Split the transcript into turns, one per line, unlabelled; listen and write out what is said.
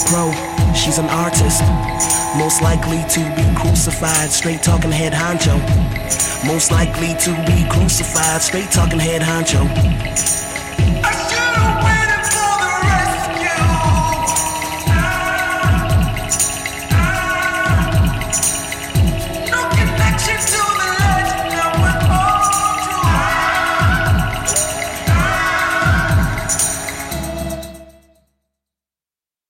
Pro, she's an artist, most likely to be crucified. Straight talking head honcho, most likely to be crucified. Straight talking head honcho.